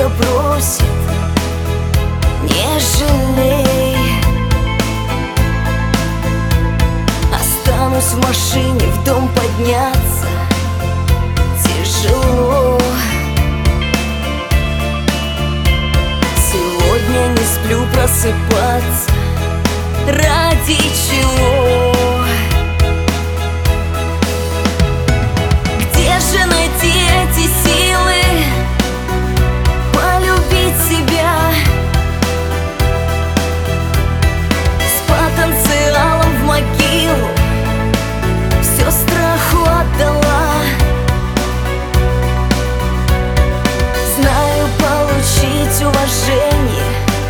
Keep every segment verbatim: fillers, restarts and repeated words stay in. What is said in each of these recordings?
только просит: не жалей. Останусь в машине, в дом подняться тяжело. Сегодня не сплю, просыпаться ради чего? Где же найти эти силы полюбить себя с потенциалом в могилу? Все страху отдала. Знаю, получить уважение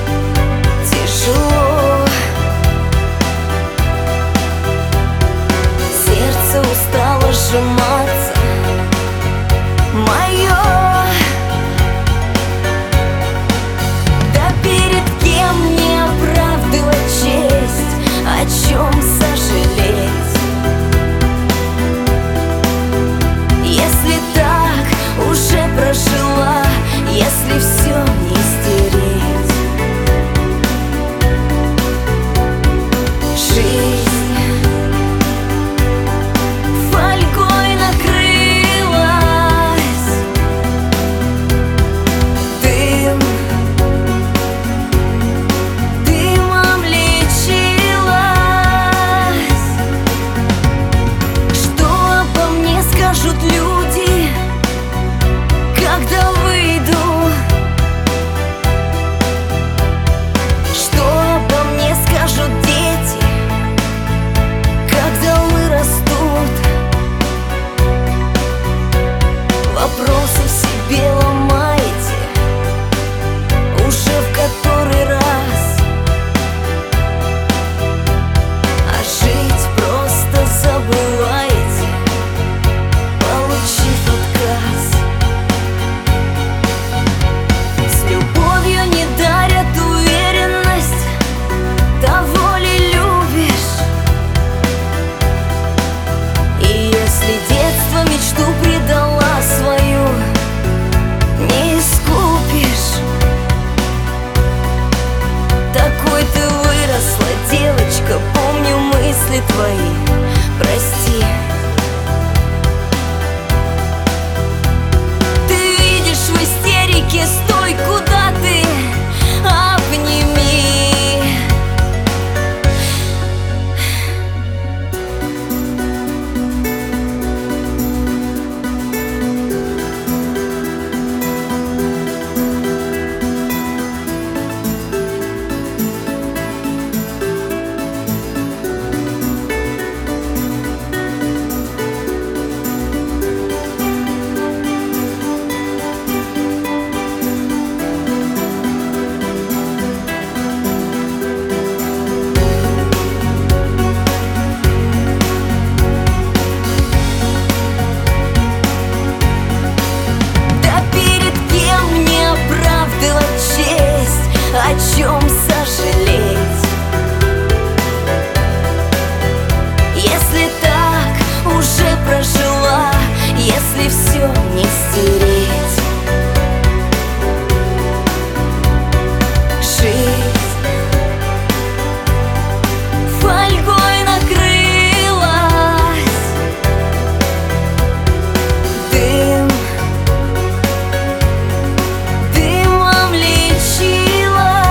тяжело. Сердце устало сжиматься мое. Да перед кем мне оправдывать честь, о чем сожалеть? Если так уже прожила, если все не стереть. Жизнь фольгой накрылась, дым дымом лечилась. Что обо мне скажут люди, когда выйду? Что обо мне скажут дети, когда вырастут? Вопросы в себе ломаете уже в который раз, а жить просто забываете, получив отказ. С любовью не дарят уверенность, того ли любишь? И если детство мечту предала свою, не искупишь. Такой ты выросла, девочка, помню мысли твои, прости. Ты видишь в истерике, стой, куда ты? Обними. Да перед кем мне оправдывать честь, о чем сожалеть? Если так уже прожила, если все не стереть. Жизнь фольгой накрылась, дым дымом лечилась.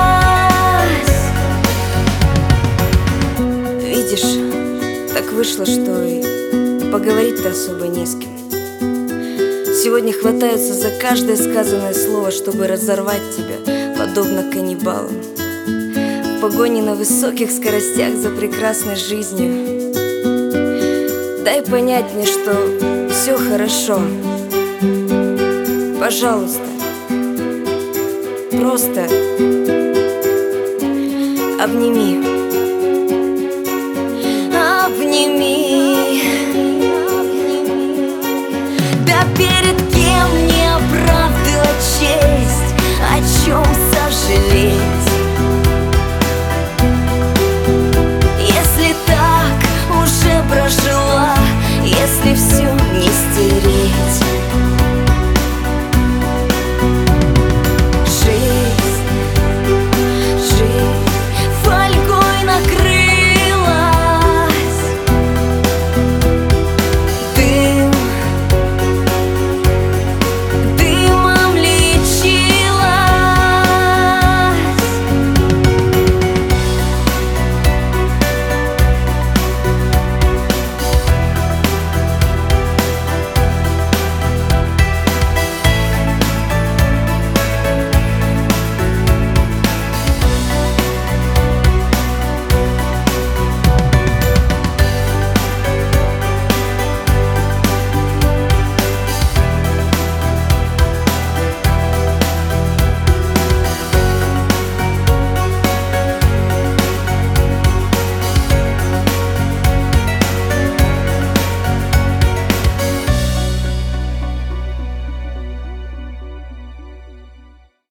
Видишь, так вышло, что и поговорить-то особо не с кем. Сегодня хватаются за каждое сказанное слово, чтобы разорвать тебя, подобно каннибалам. В погоне на высоких скоростях за прекрасной жизнью. Дай понять мне, что все хорошо. Пожалуйста, просто обними. Обними. Да перед